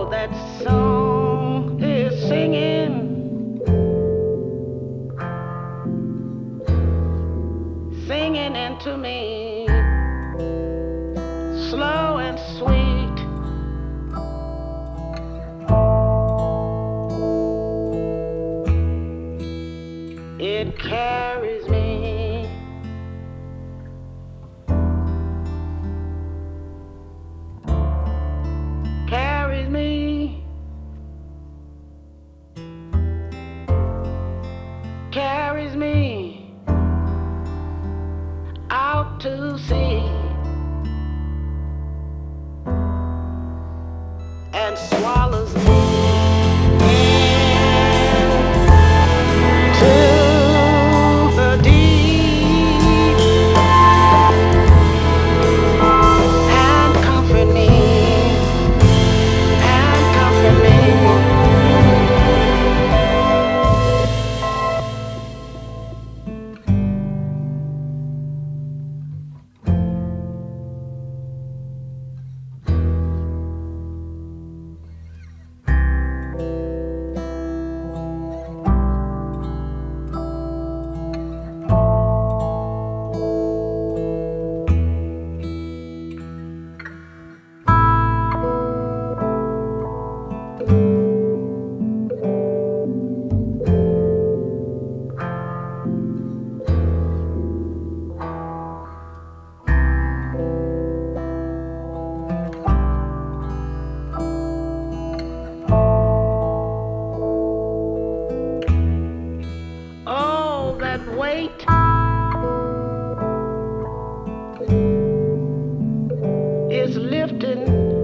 that song is singing, singing into me, slow and sweet. It carries me, carries me, carries me out to sea and swallows me into the deep and comfort me, and comfort me. Oh, that weight is lifting,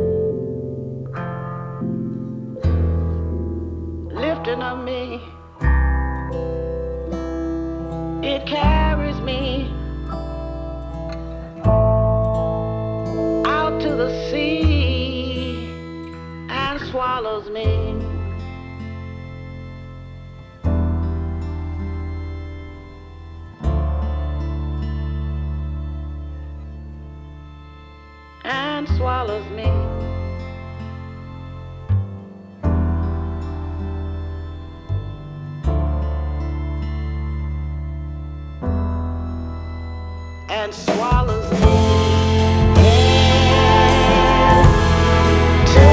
lifting of me. It carries me out to the sea and swallows me. And swallows me. And swallows me into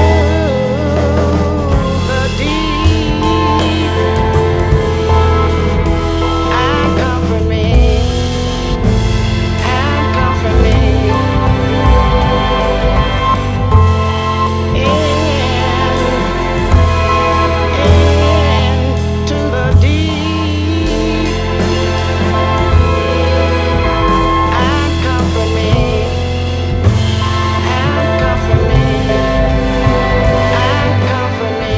the deep and comfort me, and comfort me. Into the deep and comfort me, and comfort me, and comfort me.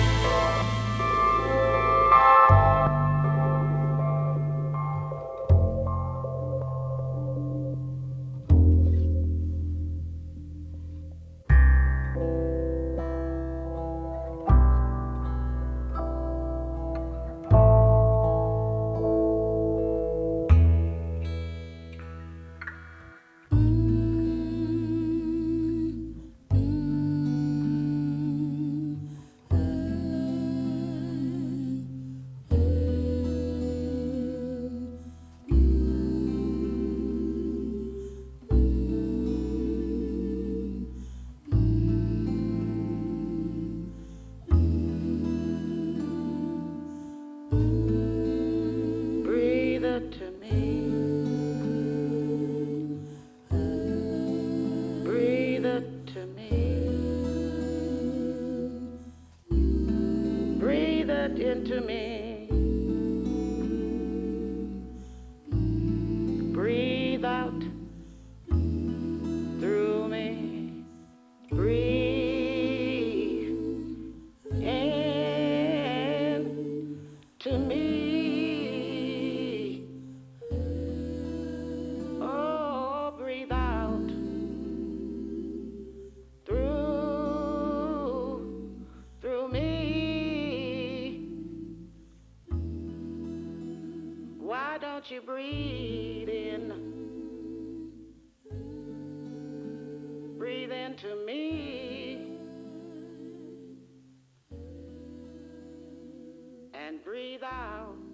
Breathe it to me. Breathe it to me. Breathe it into me. Breathe out through me. Breathe in to me. Oh, breathe out through me. Why don't you breathe in? Breathe into me. and breathe out.